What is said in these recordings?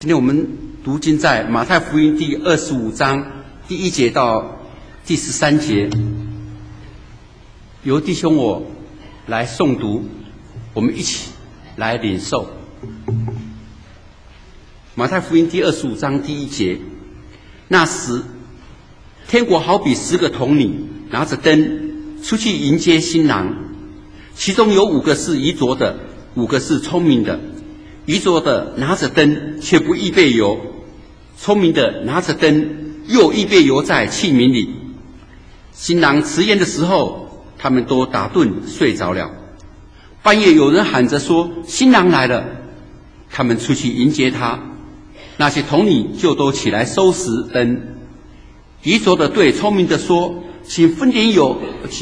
今天我们读经在马太福音第25章第1节到第13节，由弟兄我来诵读，我们一起来领受。马太福音第25章第1节，那时，天国好比10个童女拿着灯出去迎接新郎，其中有5个是愚拙的，5个是聪明的。愚拙的拿着灯却不预备油，聪明的拿着灯又预备油在器皿里。新郎迟延的时候，他们都打盹睡着了。半夜有人喊着说：“新郎来了！”他们出去迎接他。那些童女就都起来收拾灯。愚拙的对聪明的说：“请分点油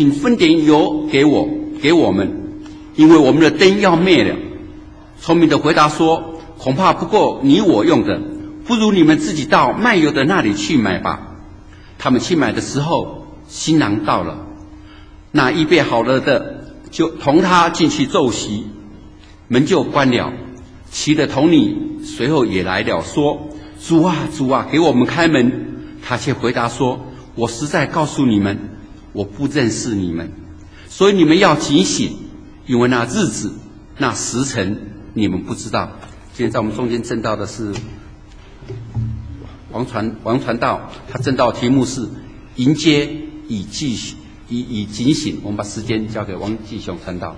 给我们，因为我们的灯要灭了。”聪明的回答说：“恐怕不够你我用的，不如你们自己到卖油的那里去买吧。”他们去买的时候，新郎到了，那预备好了的就同他进去奏席，门就关了。其的童女随后也来了，说：“主啊，主啊，给我们开门。”他却回答说：“我实在告诉你们，我不认识你们，所以你们要警醒，因为那日子、那时辰你们不知道。”今天在我们中间证道的是王传道，他证道题目是迎接以警醒。我们把时间交给王继雄传道。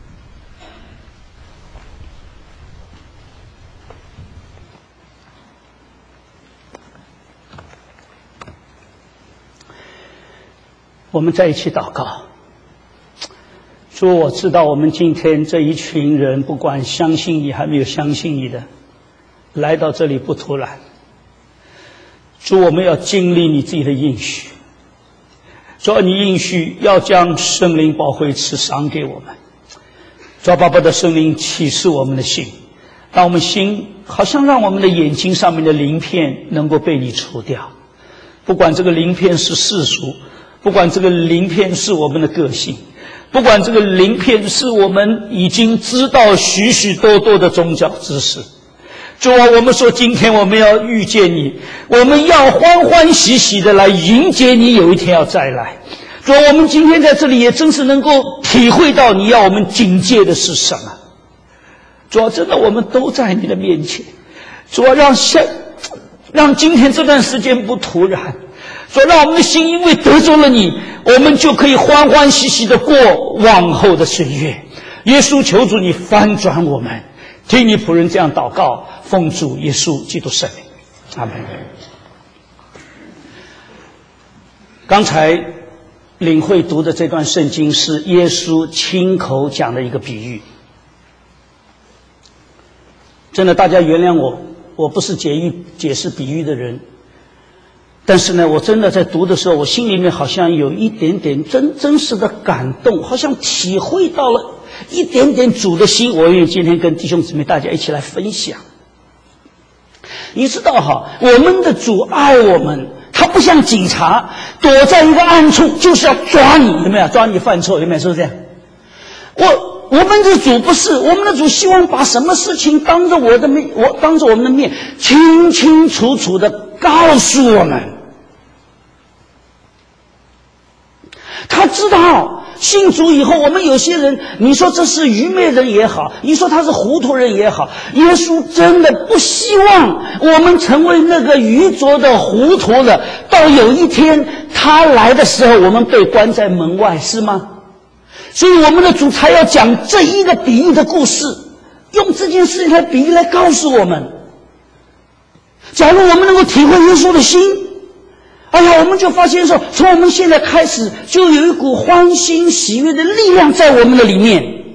我们在一起祷告。主，我知道我们今天这一群人，不管相信你还没有相信你的，来到这里不突然。主，我们要经历你自己的应许。主，你应许要将圣灵宝贵赐赏给我们。主，爸爸的圣灵启示我们的心，让我们心好像让我们的眼睛上面的鳞片能够被你除掉。不管这个鳞片是世俗，不管这个鳞片是我们的个性，不管这个鳞片是我们已经知道许许多多的宗教知识。主啊，我们说今天我们要遇见你，我们要欢欢喜喜的来迎接你，有一天要再来。主啊，我们今天在这里也真是能够体会到你要我们警戒的是什么。主啊，真的我们都在你的面前。主啊，让今天这段时间不突然。主啊，让我们的心因为得着了你，我们就可以欢欢喜喜的过往后的岁月。耶稣，求主你翻转我们，听你仆人这样祷告，奉主耶稣基督圣名，阿门。刚才领会读的这段圣经是耶稣亲口讲的一个比喻。真的，大家原谅我不是解释比喻的人。但是呢，我真的在读的时候，我心里面好像有一点点真实的感动，好像体会到了一点点主的心。我愿意今天跟弟兄姊妹大家一起来分享。你知道哈，我们的主爱我们，他不像警察躲在一个暗处就是要抓你，有没有？抓你犯错，有没有？是不是这样？我们的主不是，我们的主希望把什么事情当着我们的面清清楚楚的告诉我们。他知道信主以后，我们有些人，你说这是愚昧人也好，你说他是糊涂人也好，耶稣真的不希望我们成为那个愚拙的糊涂的，到有一天他来的时候，我们被关在门外，是吗？所以我们的主才要讲这一个比喻的故事，用这件事情来比喻来告诉我们，假如我们能够体会耶稣的心，哎呀，我们就发现说，从我们现在开始就有一股欢欣喜悦的力量在我们的里面。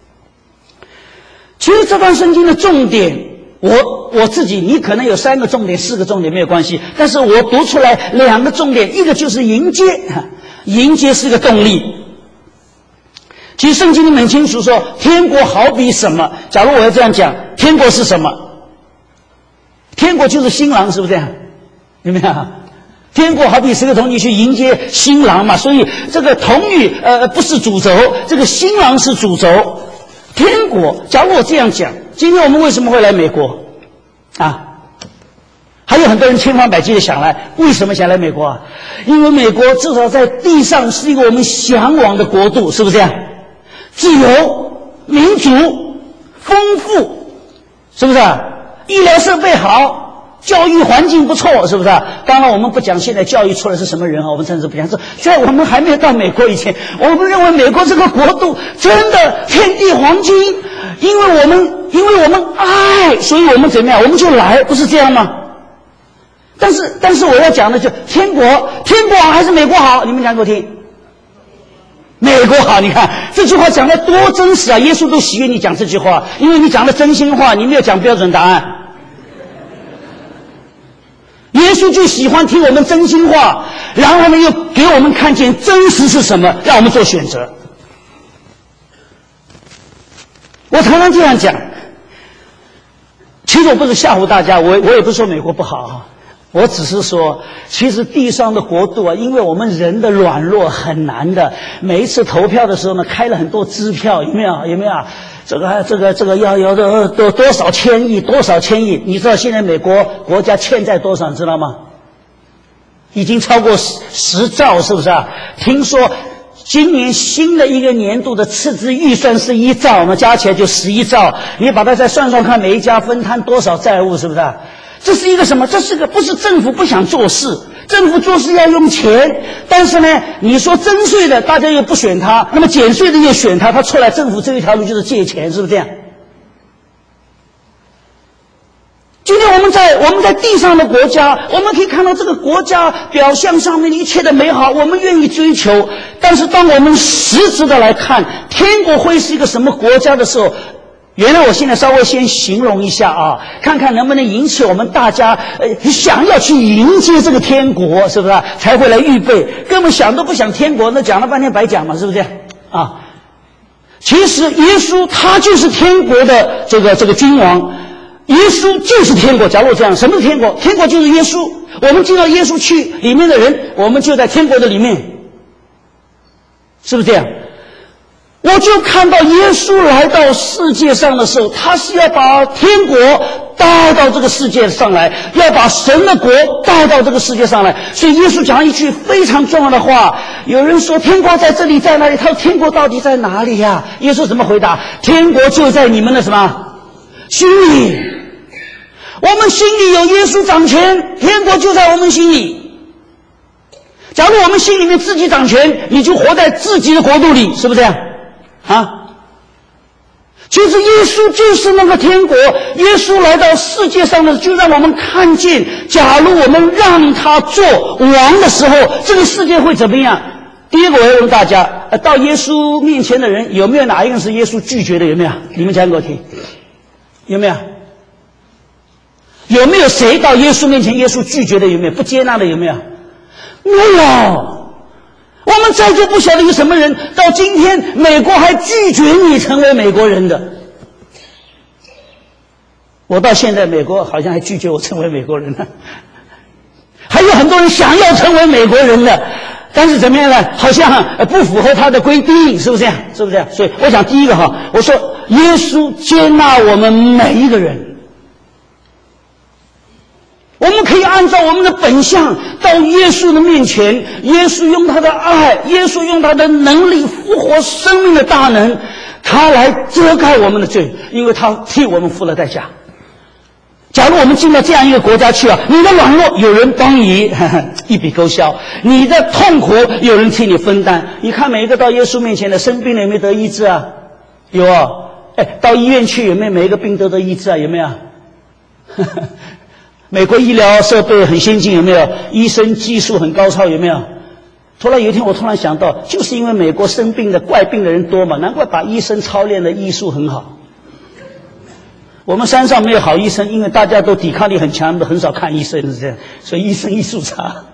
其实这段圣经的重点，我自己，你可能有3个重点、4个重点没有关系，但是我读出来2个重点，一个就是迎接，迎接是个动力。其实圣经里面很清楚说，天国好比什么？假如我要这样讲，天国是什么？天国就是新郎，是不是这样？有没有？天国好比10个童女去迎接新郎嘛，所以这个童女不是主轴，这个新郎是主轴。天国，假如我这样讲，今天我们为什么会来美国啊？ 很多人千方百计的想来，为什么想来美国啊？因为美国至少在地上是一个我们向往的国度，是不是这样？自由、民主、丰富，是不是？医疗设备好，教育环境不错，是不是？当然我们不讲现在教育出来是什么人啊，我们甚至不讲。在我们还没有到美国以前，我们认为美国这个国度真的天地黄金，因为我们爱，所以我们怎么样，我们就来，不是这样吗？但是我要讲的就天国好还是美国好？你们讲给我听。美国好，你看这句话讲得多真实啊！耶稣都喜悦你讲这句话，因为你讲的真心话，你没有讲标准答案。耶稣就喜欢听我们真心话，然后呢又给我们看见真实是什么，让我们做选择。我常常这样讲，其实我不是吓唬大家，我也不是说美国不好啊。我只是说，其实地上的国度啊，因为我们人的软弱很难的。每一次投票的时候呢，开了很多支票，有没有？这个要多少千亿？你知道现在美国国家欠债多少？你知道吗？已经超过10兆，是不是啊？听说今年新的一个年度的赤字预算是1兆，我们加起来就11兆。你把它再算算看，每一家分摊多少债务，是不是啊？这是一个什么？这是个不是政府不想做事，政府做事要用钱，但是呢，你说征税的大家又不选他，那么减税的又选他，他出来政府这一条路就是借钱，是不是这样？今天我们在地上的国家，我们可以看到这个国家表象上面的一切的美好，我们愿意追求，但是当我们实质的来看，天国会是一个什么国家的时候，原来我现在稍微先形容一下啊，看看能不能引起我们大家想要去迎接这个天国，是不是才会来预备？根本想都不想天国，那讲了半天白讲嘛，是不是啊？其实耶稣他就是天国的这个君王，耶稣就是天国。假如这样，什么是天国？天国就是耶稣。我们进到耶稣去里面的人，我们就在天国的里面，是不是这样？我就看到耶稣来到世界上的时候，他是要把天国带到这个世界上来，要把神的国带到这个世界上来。所以耶稣讲一句非常重要的话，有人说天国在这里在哪里？他说天国到底在哪里呀？耶稣怎么回答？天国就在你们的什么心里，我们心里有耶稣掌权，天国就在我们心里。假如我们心里面自己掌权，你就活在自己的国度里，是不是这样啊？其实耶稣就是那个天国，耶稣来到世界上的，就让我们看见，假如我们让他做王的时候，这个世界会怎么样？第一个我要问大家，到耶稣面前的人，有没有哪一个人是耶稣拒绝的？有没有？你们讲给我听，有没有？有没有谁到耶稣面前，耶稣拒绝的？有没有？不接纳的？有没有？没有。我们在座不晓得有什么人到今天美国还拒绝你成为美国人的。我到现在美国好像还拒绝我成为美国人呢。还有很多人想要成为美国人的，但是怎么样呢？好像不符合他的规定，是不是这样？是不是这样？所以我想第一个我说耶稣接纳我们每一个人。我们可以按照我们的本相到耶稣的面前，耶稣用他的爱，耶稣用他的能力复活生命的大能，他来遮盖我们的罪，因为他替我们付了代价。假如我们进到这样一个国家去你的软弱有人帮你一笔勾销，你的痛苦有人替你分担。你看每一个到耶稣面前的生病的有没有得医治啊？有啊。到医院去有没有每一个病都得医治啊？有没有？美国医疗设备很先进，有没有？医生技术很高超，有没有？突然有一天我突然想到，就是因为美国生病的怪病的人多嘛，难怪把医生操练的医术很好。我们山上没有好医生，因为大家都抵抗力很强，很少看医生，是这样，所以医生医术差。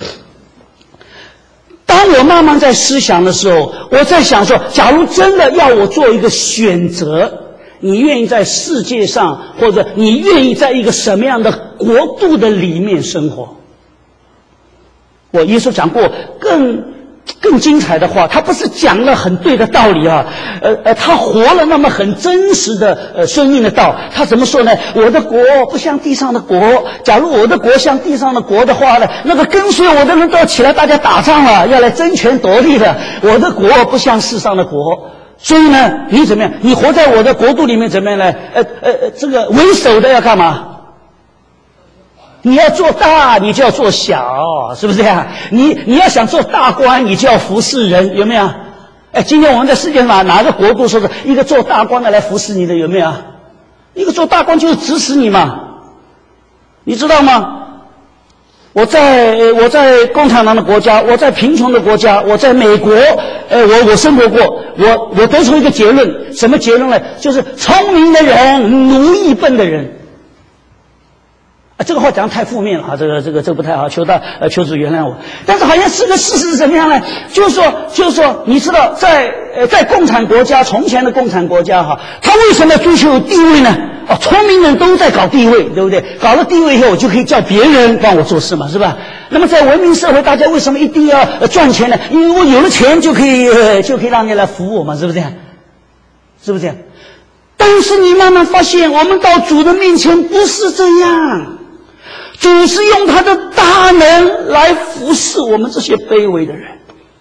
当我慢慢在思想的时候，我在想说，假如真的要我做一个选择，你愿意在世界上，或者你愿意在一个什么样的国度的里面生活？耶稣讲过更更精彩的话，他不是讲了很对的道理啊，他活了那么很真实的生命的道。他怎么说呢？我的国不像地上的国，假如我的国像地上的国的话呢，那个跟随我的人都要起来，大家打仗了，要来争权夺利的。我的国不像世上的国，所以呢，你怎么样？你活在我的国度里面怎么样呢？这个为首的要干嘛？你要做大，你就要做小，是不是呀？你要想做大官，你就要服侍人，有没有？今天我们在世界上哪个国度说是一个做大官的来服侍你的，有没有？一个做大官就是指使你嘛，你知道吗？我在共产党的国家，我在贫穷的国家，我在美国，我生活过，我得出一个结论，什么结论呢？就是聪明的人奴役笨的人。这个话讲得太负面了啊！这个不太好，求主原谅我。但是好像是个事实是怎么样呢？就是说，你知道，在共产国家，从前的共产国家哈，他为什么要追求地位呢？聪明人都在搞地位，对不对？搞了地位以后，我就可以叫别人帮我做事嘛，是吧？那么在文明社会，大家为什么一定要赚钱呢？因为我有了钱就可以让你来服我嘛，是不是这样？是不是这样？但是你慢慢发现，我们到主的面前不是这样。主是用他的大能来服侍我们这些卑微的人。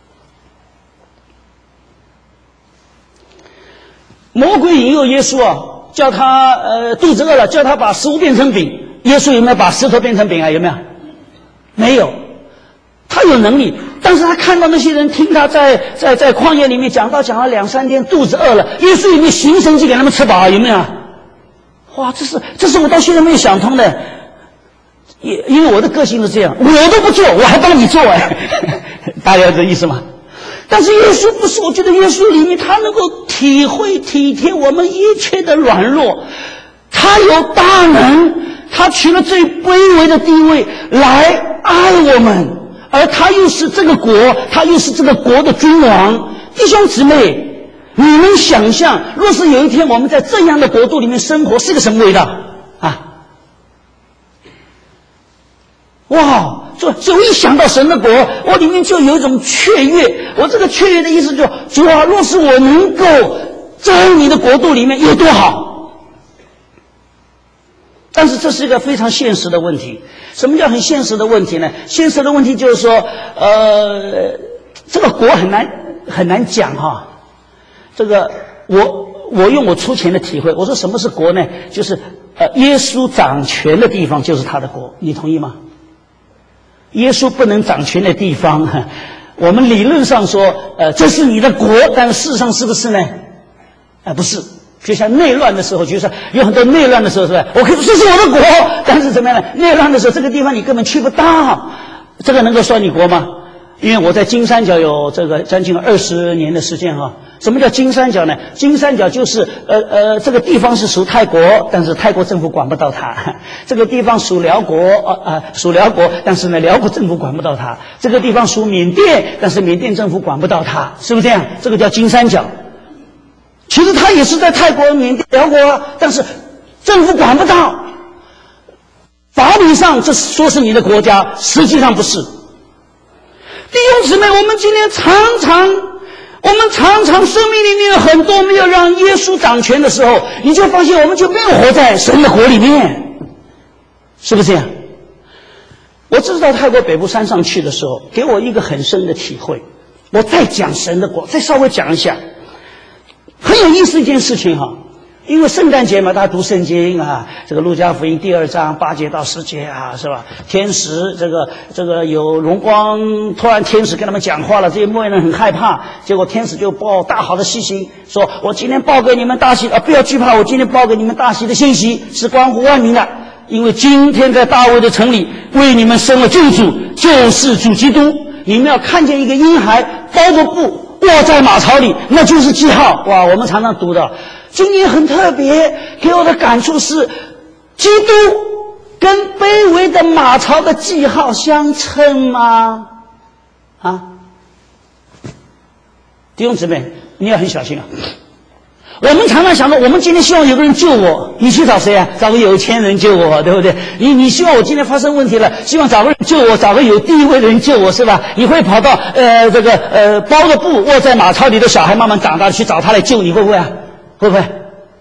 魔鬼引诱耶稣啊，叫他肚子饿了，叫他把食物变成饼。耶稣有没有把石头变成饼啊？有没有？没有。他有能力，但是他看到那些人听他在旷野里面讲了2-3天，肚子饿了，耶稣有没有行神迹给他们吃饱啊？有没有？哇，这是我到现在没有想通的。因为我的个性是这样，我都不做，我还帮你做大家有这意思吗？但是耶稣不是，我觉得耶稣里面他能够体会体贴我们一切的软弱，他有大能，他取了最卑微的地位来爱我们，而他又是这个国，他又是这个国的君王。弟兄姊妹，你能想象，若是有一天我们在这样的国度里面生活，是个什么味道啊？哇！就一想到神的国，我里面就有一种雀跃。我这个雀跃的意思就是，主啊，若是我能够在你的国度里面有多好。但是这是一个非常现实的问题。什么叫很现实的问题呢？现实的问题就是说，这个国很难讲哈。这个我用我粗浅的体会，我说什么是国呢？就是耶稣掌权的地方就是他的国，你同意吗？耶稣不能掌权的地方，我们理论上说，这是你的国，但是事实上是不是呢？不是。就像内乱的时候，就是有很多内乱的时候，是吧？我可以说这是我的国，但是怎么样呢？内乱的时候，这个地方你根本去不到，这个能够算你国吗？因为我在金三角有这个将近20年的时间哈。什么叫金三角呢？金三角就是这个地方是属泰国，但是泰国政府管不到它；这个地方属辽国，属辽国，但是呢辽国政府管不到它；这个地方属缅甸，但是缅甸政府管不到它，是不是这样？这个叫金三角。其实它也是在泰国、缅甸、辽国，但是政府管不到。法理上这说是你的国家，实际上不是。弟兄姊妹，我们今天常常生命里面有很多没有让耶稣掌权的时候，你就发现我们就没有活在神的国里面，是不是这样？我这次到泰国北部山上去的时候，给我一个很深的体会。我再讲神的国，再稍微讲一下，很有意思一件事情哈。因为圣诞节嘛，大家读圣经啊，这个路加福音第2章8节到10节啊，是吧？天使这个有荣光，突然天使跟他们讲话了，这些牧羊人很害怕，结果天使就报大好的信息，说我今天报给你们大喜不要惧怕，我今天报给你们大喜的信息是关乎万民的，因为今天在大卫的城里为你们生了救主，就是主基督。你们要看见一个婴孩包着布卧在马槽里，那就是记号。哇，我们常常读的。今年很特别，给我的感触是，基督跟卑微的马槽的记号相称吗？弟兄姊妹，你要很小心啊！ 我们常常想着，我们今天希望有个人救我，你去找谁啊？找个有钱人救我，对不对？你希望我今天发生问题了，希望找个人救我，找个有地位的人救我，是吧？你会跑到包着布卧在马槽里的小孩慢慢长大去找他来救你，会不会啊？会不会？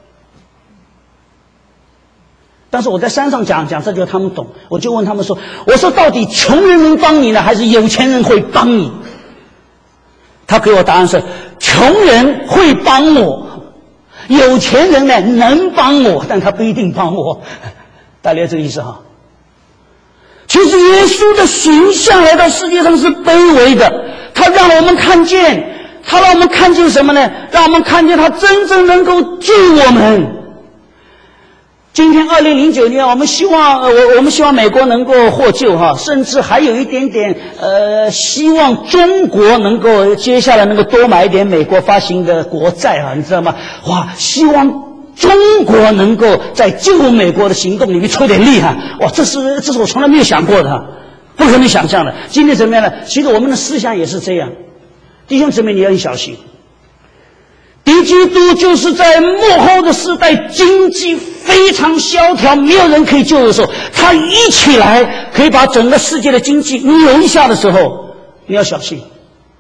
但是我在山上讲这就他们懂，我就问他们说，我说到底穷人能帮你呢，还是有钱人会帮你？他给我答案是，穷人会帮我，有钱人呢能帮我，但他不一定帮我。大家这个意思哈。其实耶稣的形象来到世界上是卑微的，他让我们看见，他让我们看见什么呢？让我们看见他真正能够救我们。今天2009年，我们希望美国能够获救哈，甚至还有一点点希望中国能够接下来能够多买一点美国发行的国债啊，你知道吗？哇，希望中国能够在救美国的行动里面出点力哈！哇，这是我从来没有想过的，不可能想象的。今天怎么样呢？其实我们的思想也是这样，弟兄姊妹，你要很小心。敌基督就是在末后的时代，经济非常萧条，没有人可以救的时候，他一起来可以把整个世界的经济扭一下的时候，你要小心。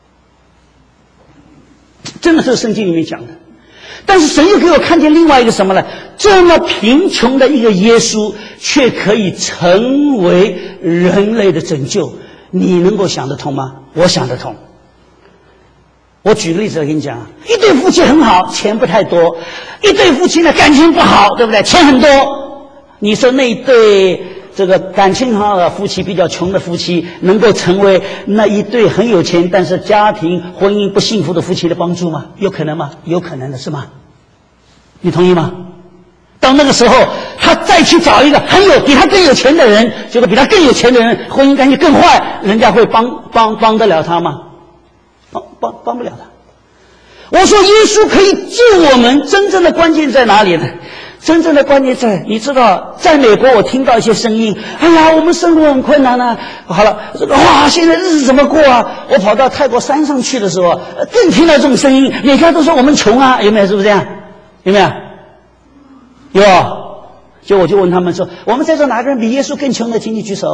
真的是圣经里面讲的。但是神又给我看见另外一个什么呢？这么贫穷的一个耶稣，却可以成为人类的拯救，你能够想得通吗？我想得通。我举个例子来跟你讲，一对夫妻很好，钱不太多；一对夫妻呢感情不好，对不对？钱很多。你说那一对这个感情好的夫妻，比较穷的夫妻，能够成为那一对很有钱但是家庭婚姻不幸福的夫妻的帮助吗？有可能吗？有可能的，是吗？你同意吗？到那个时候，他再去找一个比他更有钱的人，结果比他更有钱的人婚姻关系更坏，人家会帮得了他吗？帮不了他。我说耶稣可以救我们，真正的关键在哪里呢？真正的关键在，你知道，在美国我听到一些声音，哎呀，我们生活很困难啊。好了，哇，现在日子怎么过啊？我跑到泰国山上去的时候，更听到这种声音，每天都说我们穷啊，有没有？是不是这样？有没有？有。我就问他们说，我们在这哪个人比耶稣更穷的，请你举手。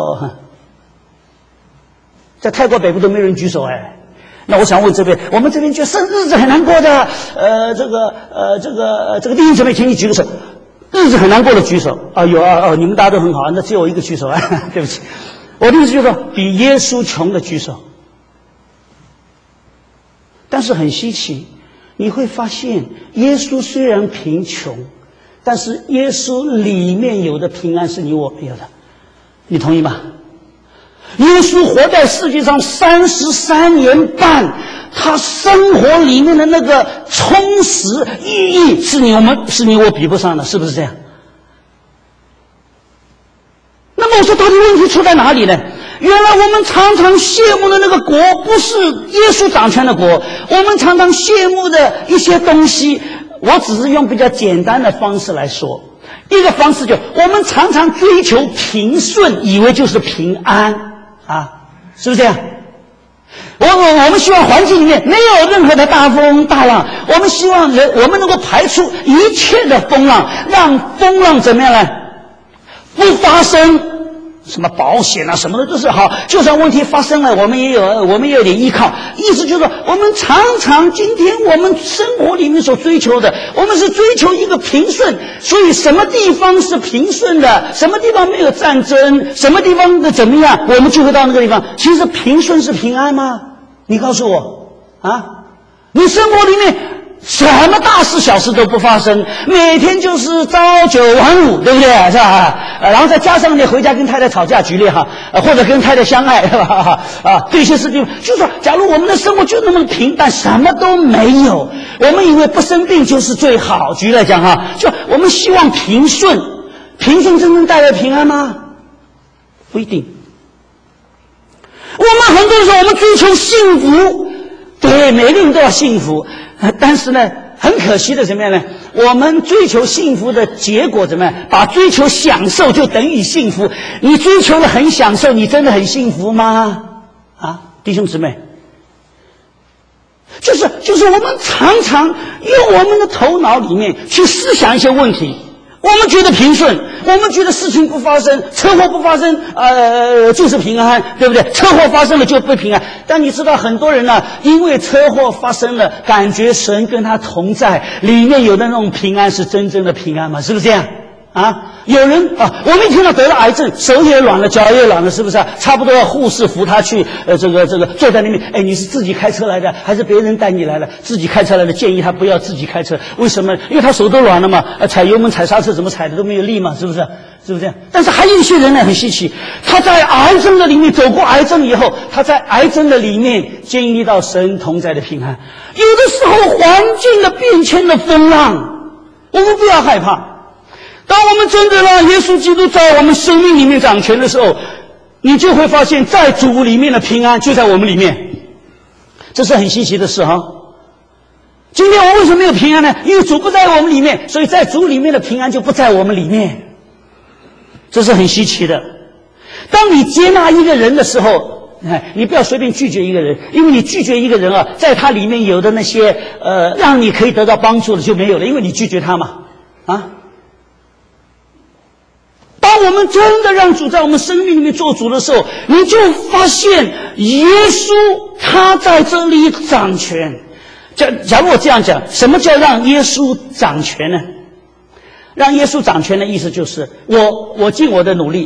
在泰国北部都没有人举手哎。那我想问这边，我们这边就日子很难过的，这个弟兄姊妹，请你举个手。日子很难过的举手啊，有啊，你们大家都很好，那只有我一个举手啊，对不起。我的意思就是说，比耶稣穷的举手。但是很稀奇，你会发现，耶稣虽然贫穷，但是耶稣里面有的平安是你我没有的，你同意吗？耶稣活在世界上33年半，他生活里面的那个充实意义是你我比不上的，是不是这样？那么我说到底问题出在哪里呢？原来我们常常羡慕的那个国不是耶稣掌权的国，我们常常羡慕的一些东西，我只是用比较简单的方式来说。一个方式我们常常追求平顺，以为就是平安啊，是不是这样？我们希望环境里面没有任何的大风大浪，我们希望我们能够排除一切的风浪，让风浪怎么样呢？不发生。什么保险啊什么的都是好，就算问题发生了，我们也有点依靠。意思就是说，我们常常今天我们生活里面所追求的，我们是追求一个平顺。所以什么地方是平顺的，什么地方没有战争，什么地方的怎么样，我们就会到那个地方。其实平顺是平安吗？你告诉我啊，你生活里面什么大事小事都不发生，每天就是朝九晚5，对不对？是吧？然后再加上你回家跟太太吵架举例哈，或者跟太太相爱，是吧？这些事情，就是说，假如我们的生活就那么平淡，什么都没有，我们以为不生病就是最好。举例来讲哈，就我们希望平顺，平顺真正带来平安吗？不一定。我们很多时候我们追求幸福，对，每个人都要幸福。但是呢，很可惜的怎么样呢？我们追求幸福的结果怎么样？把追求享受就等于幸福。你追求的很享受，你真的很幸福吗？啊，弟兄姊妹， 就是我们常常用我们的头脑里面去思想一些问题。我们觉得平顺，我们觉得事情不发生，车祸不发生，就是平安，对不对？车祸发生了就不平安。但你知道很多人呢，因为车祸发生了，感觉神跟他同在，里面有的那种平安是真正的平安吗？是不是这样？啊，有人啊，我们一听到得了癌症，手也软了，脚也软了，是不是？差不多要护士扶他去，这个坐在那边。哎，你是自己开车来的，还是别人带你来的？自己开车来的，建议他不要自己开车。为什么？因为他手都软了嘛，踩油门、踩刹车怎么踩的都没有力嘛，是不是？是不是这样？但是还有一些人呢，很稀奇，他在癌症的里面走过癌症以后，他在癌症的里面经历到神同在的平安。有的时候环境的变迁的风浪，我们不要害怕。当我们真的让耶稣基督在我们生命里面掌权的时候，你就会发现在主里面的平安就在我们里面，这是很稀奇的事哈。今天我为什么没有平安呢？因为主不在我们里面，所以在主里面的平安就不在我们里面，这是很稀奇的。当你接纳一个人的时候，你不要随便拒绝一个人，因为你拒绝一个人啊，在他里面有的那些让你可以得到帮助的就没有了，因为你拒绝他嘛，啊。当我们真的让主在我们生命里面做主的时候，你就发现耶稣他在这里掌权。假如我这样讲，什么叫让耶稣掌权呢？让耶稣掌权的意思就是我尽我的努力，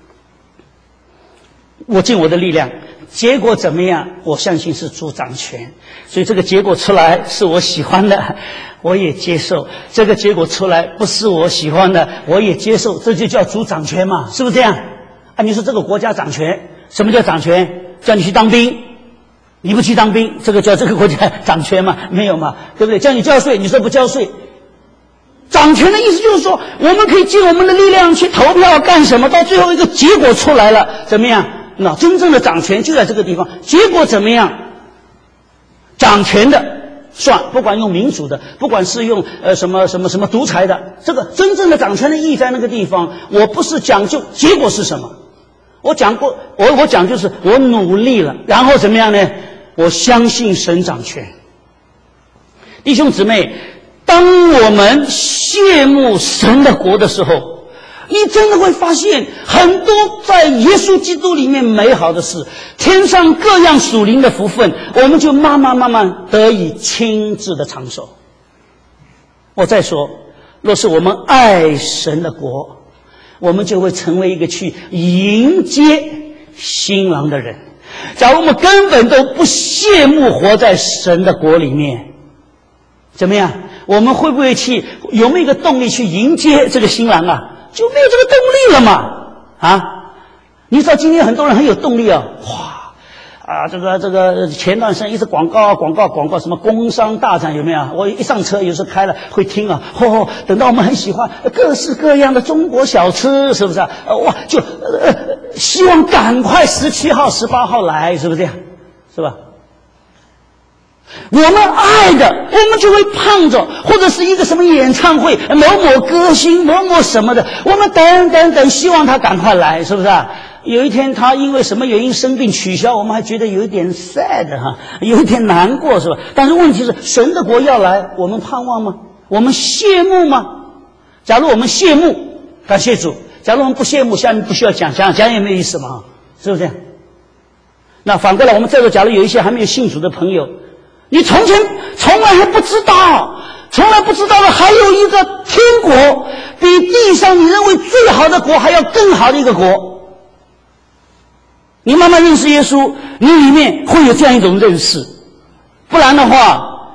我尽我的力量，结果怎么样我相信是主掌权，所以这个结果出来是我喜欢的我也接受，这个结果出来不是我喜欢的我也接受，这就叫主掌权嘛，是不是这样啊？你说这个国家掌权，什么叫掌权？叫你去当兵，你不去当兵，这个叫这个国家掌权嘛？没有嘛，对不对？叫你交税，你说不交税。掌权的意思就是说，我们可以尽我们的力量去投票干什么，到最后一个结果出来了，怎么样？那真正的掌权就在这个地方，结果怎么样？掌权的算，不管用民主的，不管是用什么独裁的，这个真正的掌权的意义在那个地方。我不是讲究结果是什么，我讲就是我努力了，然后怎么样呢？我相信神掌权。弟兄姊妹，当我们羡慕神的国的时候，你真的会发现很多在耶稣基督里面美好的事，天上各样属灵的福分，我们就慢慢得以亲自的长寿。我再说，若是我们爱神的国，我们就会成为一个去迎接新郎的人。假如我们根本都不羡慕活在神的国里面，怎么样？我们会不会有没有一个动力去迎接这个新郎啊？就没有这个动力了嘛？啊！你知道今天很多人很有动力啊，哇啊！这个前段时间一直广告，什么工商大展有没有？我一上车有时候开了会听啊，等到我们很喜欢各式各样的中国小吃，是不是啊？哇，就希望赶快17号、18号来，是不是这样？是吧？我们爱的，我们就会盼着，或者是一个什么演唱会，某歌星，某什么的，我们等，希望他赶快来，是不是啊？有一天他因为什么原因生病取消，我们还觉得有一点 sad 哈，有一点难过，是吧？但是问题是，神的国要来，我们盼望吗？我们羡慕吗？假如我们羡慕，感谢主；假如我们不羡慕，下面不需要讲也没有意思嘛，是不是这样？那反过来，我们这个假如有一些还没有信主的朋友，你从来还不知道，的还有一个天国，比地上你认为最好的国还要更好的一个国。你慢慢认识耶稣，你里面会有这样一种认识，不然的话，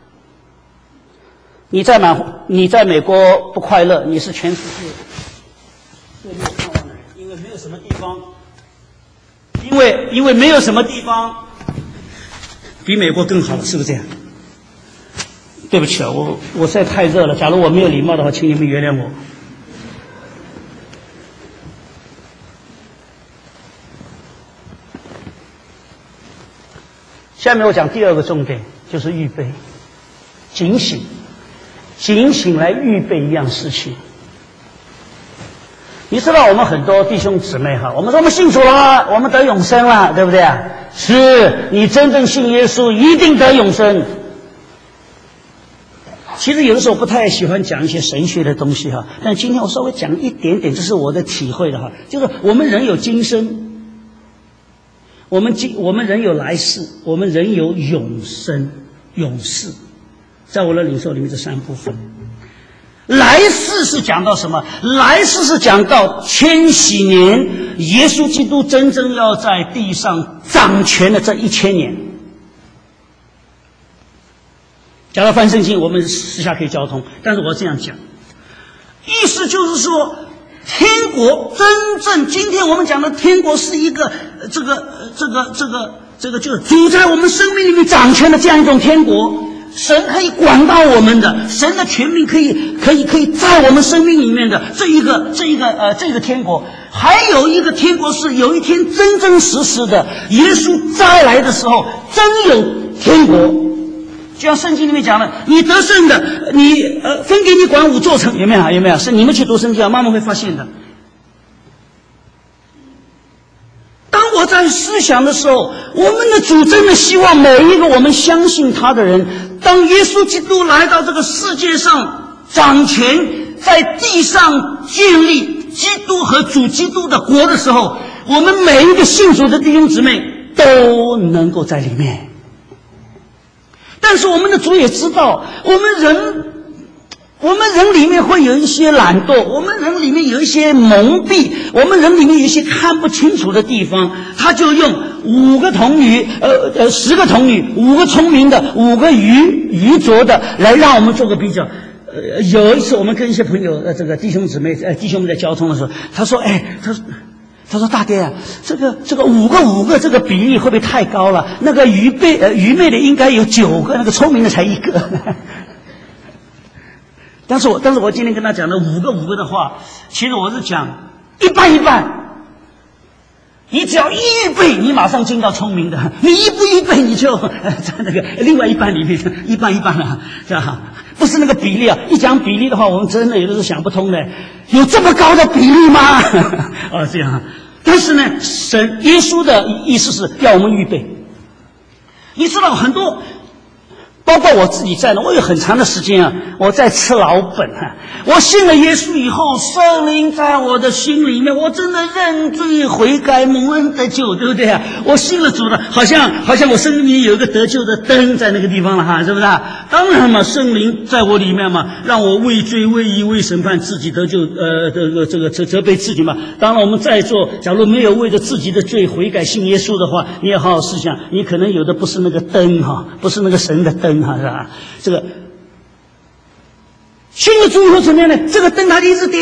你在美国不快乐，你是全世界最没有盼望的人，因为没有什么地方，因为没有什么地方比美国更好了，是不是这样？对不起啊，我实在太热了，假如我没有礼貌的话，请你们原谅我。下面我讲第二个重点，就是预备，警醒来预备一样事情。 你知道我们很多弟兄姊妹哈，我们说我们信主了，我们得永生了，对不对啊？是，你真正信耶稣，一定得永生。其实有的时候不太喜欢讲一些神学的东西哈，但今天我稍微讲一点点，这是我的体会的哈，就是我们人有今生，我们人有来世，我们人有永生、永世，在我的领受里面这三部分。来世是讲到什么？来世是讲到千禧年，耶稣基督真正要在地上掌权的这1000年。讲到翻圣经，我们私下可以交通，但是我这样讲，意思就是说，天国真正今天我们讲的天国是一个这个就是主在我们生命里面掌权的这样一种天国。神可以管到我们的，神的权柄可以在我们生命里面的这一个天国。还有一个天国是有一天真真实实的，耶稣再来的时候真有天国。就像圣经里面讲的，你得胜的，你分给你管5座城，有没有？是你们去读圣经啊，慢慢会发现的。当我在思想的时候，我们的主真的希望每一个我们相信他的人，当耶稣基督来到这个世界上掌权，在地上建立基督和主基督的国的时候，我们每一个信主的弟兄姊妹都能够在里面。但是我们的主也知道，我们人里面会有一些懒惰，我们人里面有一些蒙蔽，我们人里面有一些看不清楚的地方，他就用5个童女10个童女，5个聪明的，5个愚拙的，来让我们做个比较。有一次我们跟一些朋友这个弟兄姊妹弟兄们在交通的时候，他说大爹啊，这个5个这个比例会不会太高了？那个愚昧的应该有9个，那个聪明的才1个。但是我今天跟他讲的5个的话，其实我是讲一半一半。你只要一预备，你马上进到聪明的；你一不预备，你就在那个另外一半里面一半一半了，是吧？不是那个比例啊！一讲比例的话，我们真的有的时候想不通的，有这么高的比例吗？这样。但是呢，耶稣的意思是要我们预备。你知道很多。包括我自己在内，我有很长的时间啊，我在吃老本啊。我信了耶稣以后，圣灵在我的心里面，我真的认罪悔改，蒙恩得救，对不对啊？我信了主了，好像我生命里有一个得救的灯在那个地方了哈，是不是啊？当然嘛，圣灵在我里面嘛，让我为罪为义为审判自己得救，责备自己嘛。当然我们在座，假如没有为着自己的罪悔改信耶稣的话，你也好好思想，你可能有的不是那个灯哈，不是那个神的灯。是吧？这个信了主以后怎么样呢？这个灯它一直点，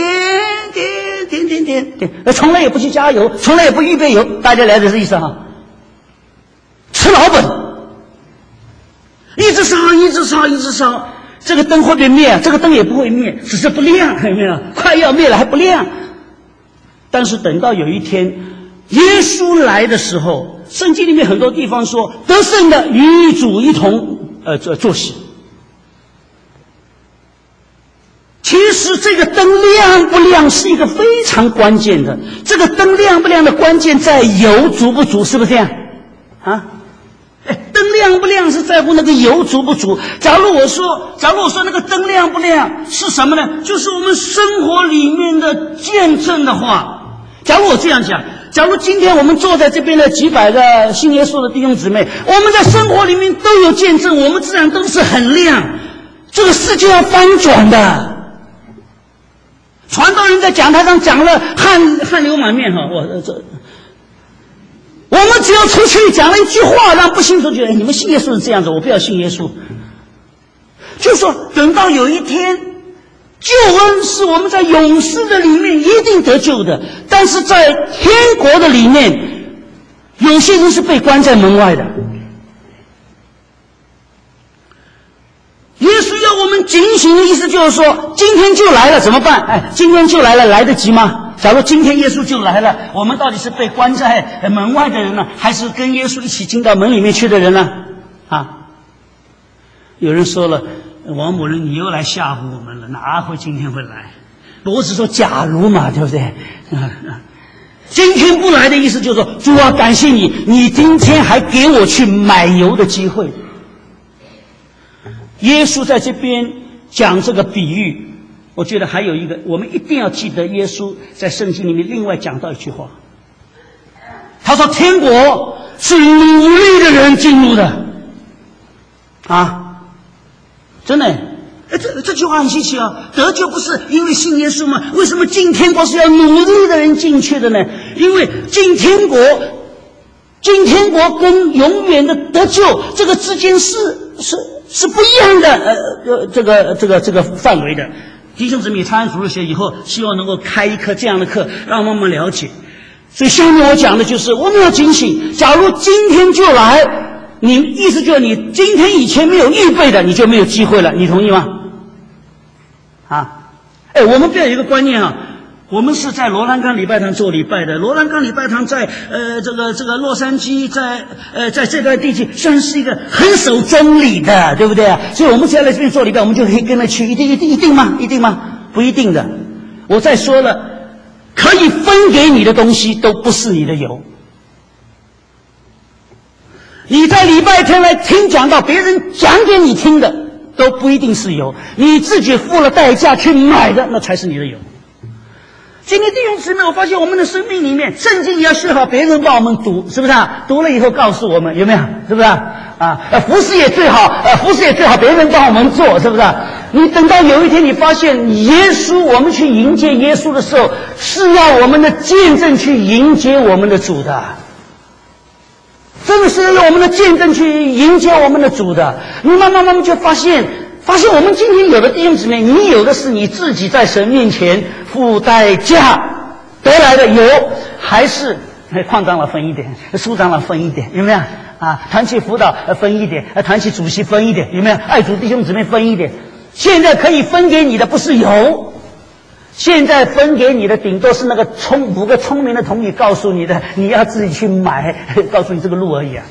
从来也不去加油，从来也不预备油，大家来的是意思哈。吃老本，一直烧，这个灯会不会灭？这个灯也不会灭，只是不亮，有没有？快要灭了还不亮。但是等到有一天耶稣来的时候，圣经里面很多地方说，得胜的与主一同坐席。其实这个灯亮不亮是一个非常关键的，这个灯亮不亮的关键在油足不足，是不是这样啊？灯亮不亮是在乎那个油足不足。假如我说那个灯亮不亮是什么呢？就是我们生活里面的见证的话。假如我这样讲，假如今天我们坐在这边的几百个信耶稣的弟兄姊妹，我们在生活里面都有见证，我们自然都是很亮。这个世界要翻转的。传道人在讲台上讲了汗流满面哈，我们只要出去讲了一句话，让不信徒觉得你们信耶稣是这样子，我不要信耶稣。就说等到有一天，救恩是我们在永世的里面一定得救的，但是在天国的里面，有些人是被关在门外的。耶稣要我们警醒的意思就是说，今天就来了怎么办？今天就来了，来得及吗？假如今天耶稣就来了，我们到底是被关在门外的人呢，还是跟耶稣一起进到门里面去的人呢？有人说了，王某人你又来吓唬我们了，哪会今天会来？ 我只说假如嘛，对不对？今天不来的意思就是说，主啊，感谢你，你今天还给我去买油的机会。耶稣在这边讲这个比喻，我觉得还有一个，我们一定要记得，耶稣在圣经里面另外讲到一句话，他说：“天国是努力的人进入的。”真的。这句话很稀奇啊！得救不是因为信耶稣吗？为什么进天国是要努力的人进去的呢？因为进天国跟永远的得救这个之间是不一样的这个范围的。弟兄姊妹，参加主日学以后，希望能够开一课这样的课，让我们了解。所以下面我讲的就是我们要警醒，假如今天就来，你意思就是你今天以前没有预备的，你就没有机会了，你同意吗？我们不要有一个观念啊，我们是在罗兰冈礼拜堂做礼拜的，罗兰冈礼拜堂在这个洛杉矶，在这段地区算是一个很守真理的，对不对啊？所以我们只要来这边做礼拜，我们就可以跟他去，一定吗？一定吗？不一定的。我再说了，可以分给你的东西都不是你的油。你在礼拜天来听讲道，别人讲给你听的都不一定是油，你自己付了代价去买的，那才是你的油。今天弟兄姊妹，我发现我们的生命里面，圣经也要学好别人帮我们读，是不是啊？读了以后告诉我们，有没有？是不是啊？服事也最好，别人帮我们做，是不是啊？你等到有一天你发现耶稣，我们去迎接耶稣的时候，是要我们的见证去迎接我们的主的。真的是用我们的见证去迎接我们的主的。你慢慢就发现我们今天有的弟兄姊妹，你有的是你自己在神面前付代价得来的油，还是矿长老分一点，书长老分一点，有没有团契辅导分一点，团契主席分一点，有没有？爱主弟兄姊妹分一点。现在可以分给你的不是油，现在分给你的顶多是那个5个聪明的童女告诉你的，你要自己去买，告诉你这个路而已啊。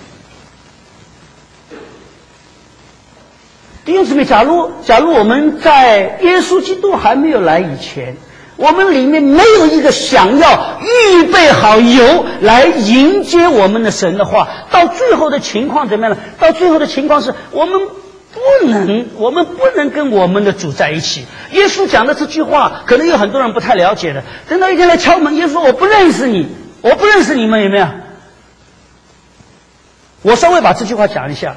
弟兄姊妹，假如我们在耶稣基督还没有来以前，我们里面没有一个想要预备好油来迎接我们的神的话，到最后的情况怎么样呢？到最后的情况是我们不能跟我们的主在一起。耶稣讲的这句话可能有很多人不太了解的，等到一天来敲门，耶稣说我不认识你，我不认识你们，有没有？我稍微把这句话讲一下。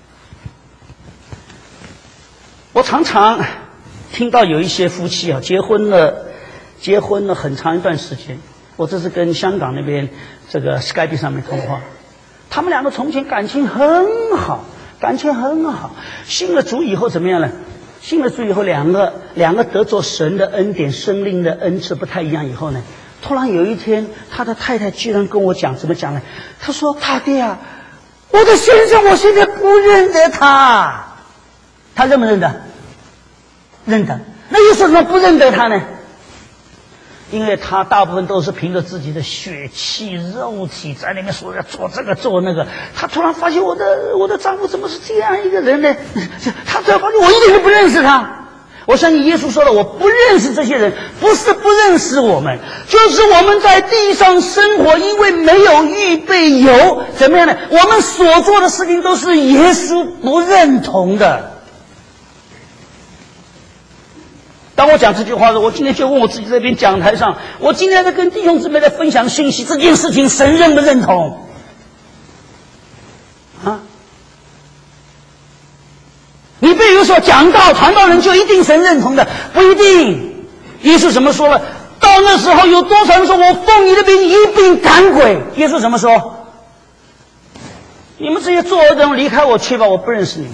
我常常听到有一些夫妻结婚了很长一段时间，我这是跟香港那边这个 Skype 上面通话，他们两个从前感情很好，信了主以后怎么样呢？信了主以后，两个得着神的恩典，生命的恩赐不太一样以后呢，突然有一天，他的太太居然跟我讲，怎么讲呢？他说：“大弟啊，我的先生，我现在不认得他。”他认不认得？认得。那又是什么不认得他呢？因为他大部分都是凭着自己的血气肉体在那边说要做这个做那个。他突然发现我的丈夫怎么是这样一个人呢？他突然发现我一点都不认识他。我相信耶稣说了，我不认识这些人，不是不认识我们，就是我们在地上生活，因为没有预备油，怎么样呢？我们所做的事情都是耶稣不认同的。当我讲这句话的时候，我今天就问我自己，这边讲台上，我今天在跟弟兄姊妹在分享信息，这件事情神认不认同？你比如说讲道传道人就一定神认同的，不一定。耶稣怎么说了？到那时候有多少人说我奉你的名一并赶鬼？耶稣怎么说？你们这些作恶的人离开我去吧，我不认识你们。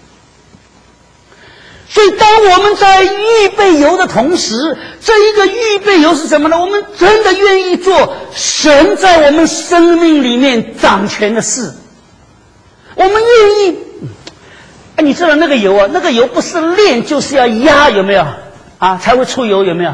所以当我们在预备油的同时，这一个预备油是什么呢？我们真的愿意做神在我们生命里面掌权的事，我们愿意。你知道那个油啊，那个油不是炼就是要压，有没有才会出油，有没有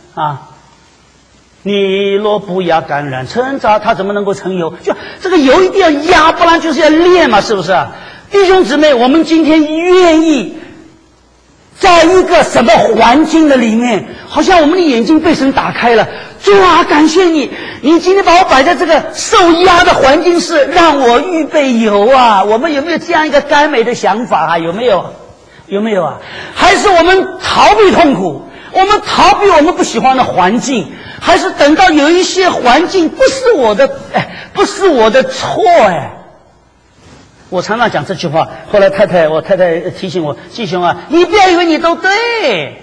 你若不压橄榄成渣，它怎么能够成油？就这个油一定要压，不然就是要炼嘛，是不是弟兄姊妹，我们今天愿意在一个什么环境的里面，好像我们的眼睛被神打开了。主啊，感谢你，你今天把我摆在这个受压的环境室，让我预备油啊！我们有没有这样一个甘美的想法啊？有没有？有没有啊？还是我们逃避痛苦，我们逃避我们不喜欢的环境，还是等到有一些环境不是我的错我常常讲这句话，后来我太太提醒我，季兄啊，你不要以为你都对。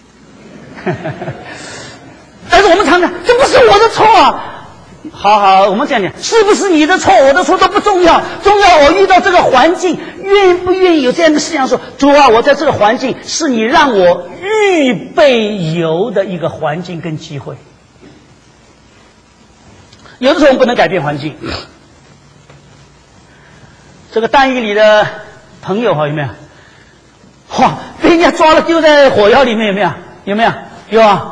但是我们常常这不是我的错啊。好，我们这样讲，是不是你的错我的错都不重要，重要我遇到这个环境愿不愿意有这样的思想，说主啊，我在这个环境是你让我预备油的一个环境跟机会。有的时候我们不能改变环境。这个弹狱里的朋友有没有？被人家抓了丢在火窑里面，有没有？有啊。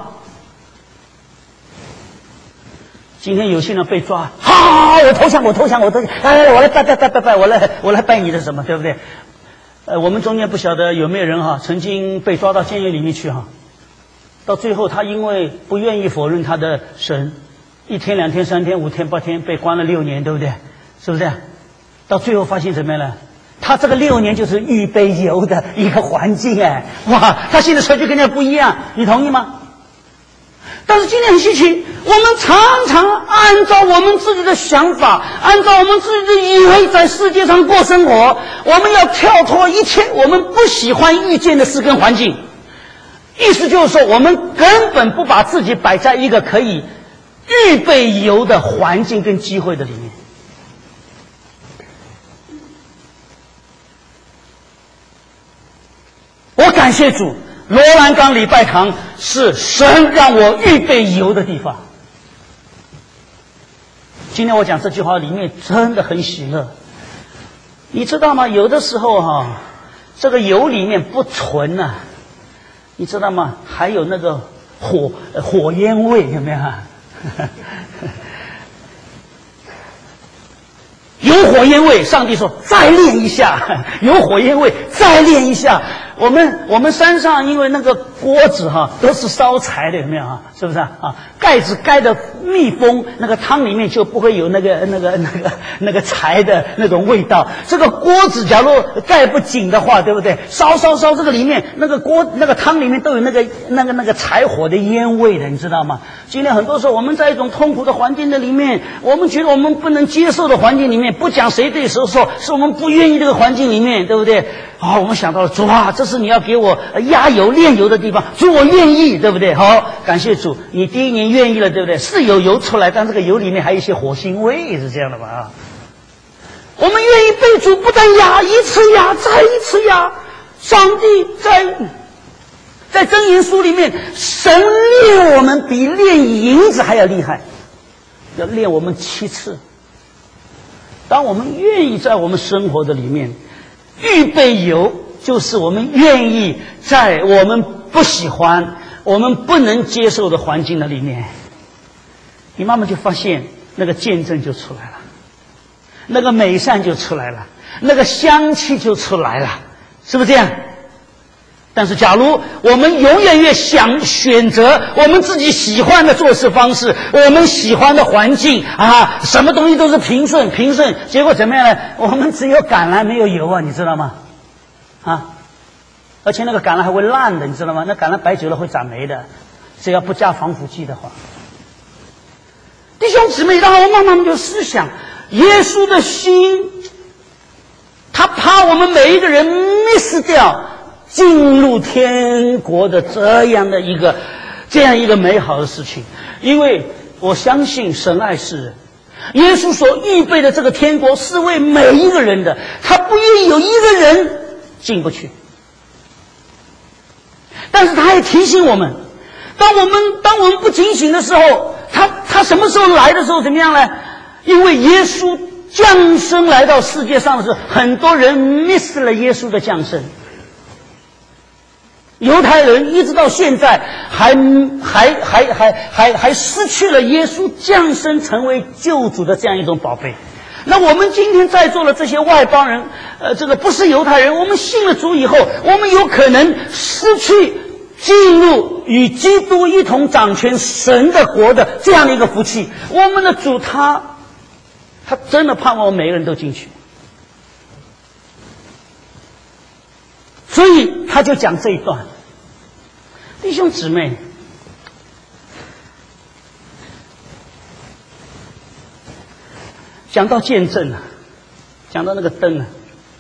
今天有些人被抓，我投降，来，我来拜，我来拜你的什么，对不对？我们中间不晓得有没有人曾经被抓到监狱里面去到最后他因为不愿意否认他的神，1天、2天、3天、5天、8天被关了6年，对不对？是不是？到最后发现怎么样呢？他这个6年就是预备油的一个环境他现在说就跟人家不一样，你同意吗？但是今天很稀奇，我们常常按照我们自己的想法，按照我们自己的以为在世界上过生活，我们要跳脱一切我们不喜欢遇见的事跟环境。意思就是说，我们根本不把自己摆在一个可以预备油的环境跟机会的里面。我感谢主，罗兰岗礼拜堂是神让我预备油的地方。今天我讲这句话里面真的很喜乐，你知道吗？有的时候这个油里面不纯你知道吗？还有那个火烟味，有没有有火焰味，上帝说再练一下，有火焰味再练一下。我们山上因为那个锅子都是烧柴的，有没有是不是盖子盖的密封，那个汤里面就不会有那个柴的那种味道。这个锅子假如盖不紧的话，对不对？烧这个里面那个汤里面都有那个柴火的烟味的，你知道吗？今天很多时候我们在一种痛苦的环境的里面，我们觉得我们不能接受的环境里面，不讲谁对谁错，是我们不愿意这个环境里面，对不对？我们想到了主啊，这是你要给我压油炼油的地方，主我愿意，对不对？好，感谢主，你第1年愿意了，对不对？是有油出来，但这个油里面还有一些火腥味，是这样的吧？我们愿意被主不但压一次压再一次压。上帝在箴言书里面，神炼我们比炼银子还要厉害，要炼我们7次。当我们愿意在我们生活的里面预备油，就是我们愿意在我们不喜欢、我们不能接受的环境的里面，你慢慢就发现那个见证就出来了，那个美善就出来了，那个香气就出来了，是不是这样？但是假如我们永远越想选择我们自己喜欢的做事方式，我们喜欢的环境什么东西都是平顺，结果怎么样呢？我们只有橄榄没有油你知道吗？而且那个橄榄还会烂的，你知道吗？那橄榄摆久了会长霉的，只要不加防腐剂的话。弟兄姊妹，让我慢慢就思想，耶稣的心，他怕我们每一个人 miss 掉进入天国的这样一个美好的事情。因为我相信神爱世人，耶稣所预备的这个天国是为每一个人的，他不愿意有一个人进不去。但是他也提醒我们，当我们不警醒的时候，他什么时候来的时候怎么样呢？因为耶稣降生来到世界上的时候，很多人 miss 了耶稣的降生。犹太人一直到现在还失去了耶稣降生成为救主的这样一种宝贝。 那我们今天在座的这些外邦人，这个不是犹太人，我们信了主以后，我们有可能失去进入与基督一同掌权神的国的这样的一个福气。我们的主他真的盼望我们每个人都进去，所以他就讲这一段。弟兄姊妹，讲到见证啊，讲到那个灯啊，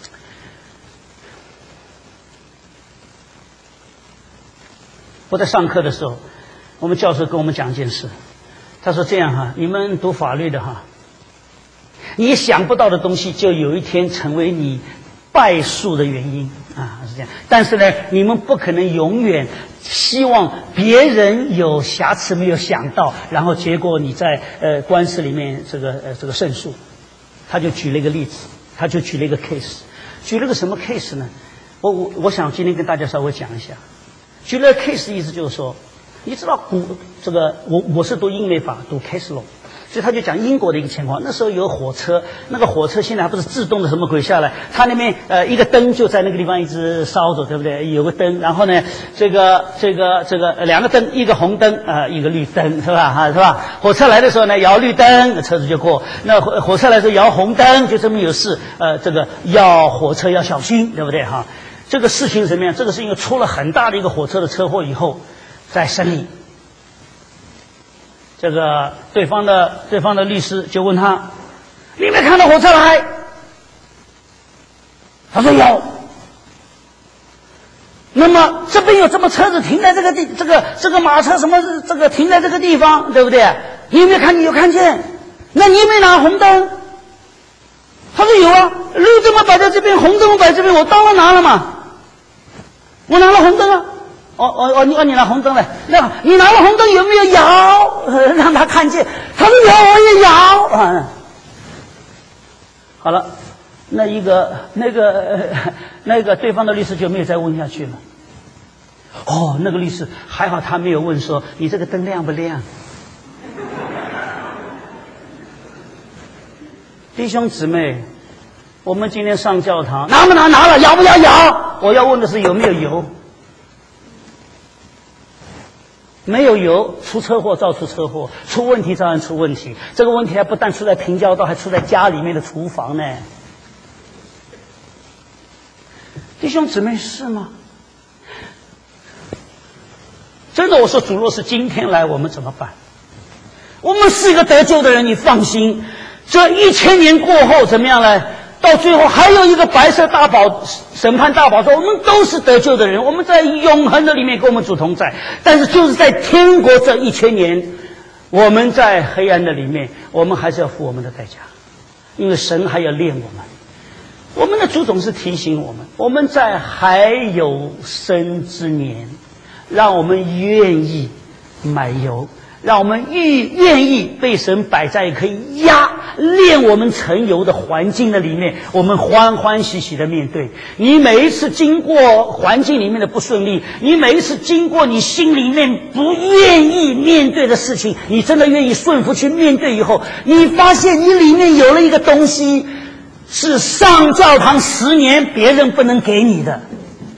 我在上课的时候，我们教授跟我们讲一件事，他说这样哈，你们读法律的哈，你想不到的东西就有一天成为你败诉的原因啊，是这样。但是呢，你们不可能永远希望别人有瑕疵没有想到，然后结果你在官司里面这个胜诉。他就举了一个例子，他就举了一个 case， 举了个什么 case 呢？我想今天跟大家稍微讲一下。举了个 case 的意思就是说，你知道这个我是读英美法，读 case law。所以他就讲英国的一个情况，那时候有火车，那个火车现在还不是自动的什么鬼下来，它那边一个灯就在那个地方一直烧着，对不对？有个灯，然后呢，这个两个灯，一个红灯一个绿灯，是吧？是吧？火车来的时候呢，摇绿灯，车子就过；那火车来的时候摇红灯，就这么有事。这个火车要小心，对不对？哈，这个事情是什么样？这个是因为出了很大的一个火车的车祸以后，在审理。这个对方的律师就问他：“你没看到火车来？”他说有。那么这边有这么车子停在这个马车什么这个停在这个地方，对不对？你有没有看？你有看见？那你有没有拿红灯？他说有啊，绿灯我摆在这边，红灯我摆这边，我当然拿了嘛。我拿了红灯啊。你拿红灯了，那你拿了红灯有没有摇？让他看见。他说有，我也摇。好了，那个对方的律师就没有再问下去了。那个律师还好，他没有问说你这个灯亮不亮。弟兄姊妹，我们今天上教堂，拿不拿？拿了，摇不摇？摇。我要问的是有没有油。没有油，出车祸照出车祸，出问题照样出问题。这个问题还不但出在平交道，还出在家里面的厨房呢。弟兄姊妹，是吗？真的，我说主若是今天来，我们怎么办？我们是一个得救的人，你放心，这1000年过后怎么样呢？到最后还有一个白色大宝审判大宝座，我们都是得救的人，我们在永恒的里面跟我们主同在。但是就是在天国这1000年，我们在黑暗的里面，我们还是要付我们的代价，因为神还要练我们。我们的主总是提醒我们，我们在还有生之年，让我们愿意买油，让我们愿意被神摆在可以练我们成油的环境的里面，我们欢欢喜喜的面对。你每一次经过环境里面的不顺利，你每一次经过你心里面不愿意面对的事情，你真的愿意顺服去面对以后，你发现你里面有了一个东西，是上教堂10年别人不能给你的，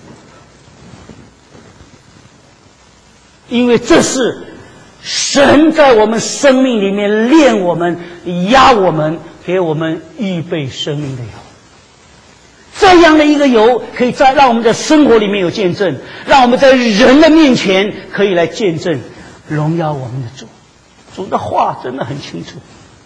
因为这是神在我们生命里面练我们、压我们，给我们预备生命的油。这样的一个油，可以让我们在生活里面有见证，让我们在人的面前可以来见证荣耀我们的主。主的话真的很清楚。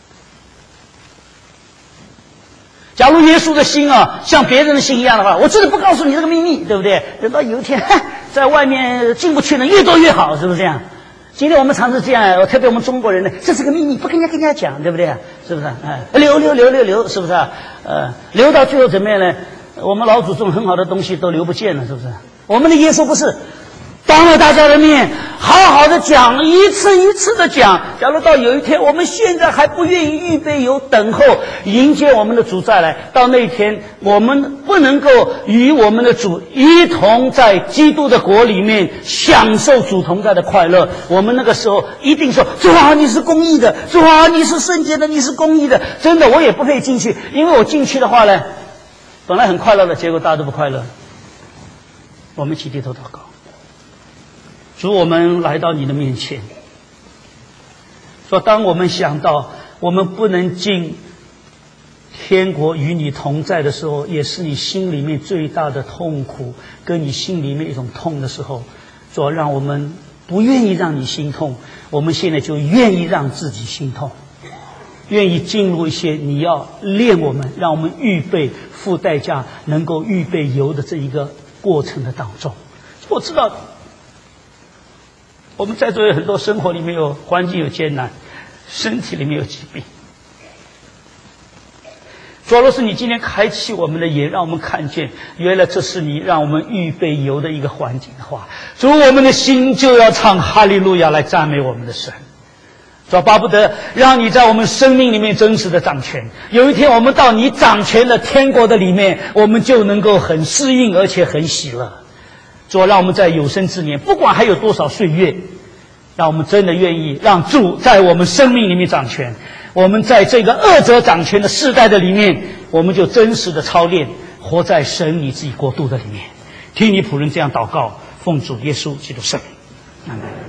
假如耶稣的心像别人的心一样的话，我真的不告诉你这个秘密，对不对？等到有一天在外面进不去呢，越多越好，是不是这样？今天我们常是这样，特别我们中国人呢，这是个秘密，不跟人家讲，对不对？是不是？留，是不是？留到最后怎么样呢？我们老祖宗很好的东西都留不见了，是不是？我们的耶稣不是， 当着大家的面好好的讲，一次一次的讲。假如到有一天我们现在还不愿意预备油等候迎接我们的主再来，到那一天我们不能够与我们的主一同在基督的国里面享受主同在的快乐，我们那个时候一定说，主啊，你是公义的，主啊，你是圣洁的，你是公义的。真的我也不配进去，因为我进去的话呢，本来很快乐的，结果大家都不快乐。我们一起低头祷告。主，我们来到你的面前，说当我们想到我们不能进天国与你同在的时候，也是你心里面最大的痛苦，跟你心里面一种痛的时候，主，让我们不愿意让你心痛，我们现在就愿意让自己心痛，愿意进入一些你要练我们，让我们预备付代价能够预备油的这一个过程的当中。我知道我们在座有很多生活里面有环境有艰难，身体里面有疾病。主，若是你今天开启我们的眼，让我们看见原来这是你让我们预备油的一个环境的话，主，我们的心就要唱哈利路亚来赞美我们的神。主，巴不得让你在我们生命里面真实的掌权，有一天我们到你掌权的天国的里面，我们就能够很适应而且很喜乐。主，让我们在有生之年，不管还有多少岁月，让我们真的愿意让主在我们生命里面掌权。我们在这个恶者掌权的世代的里面，我们就真实的操练，活在神你自己国度的里面。听你仆人这样祷告，奉主耶稣基督圣名，阿们。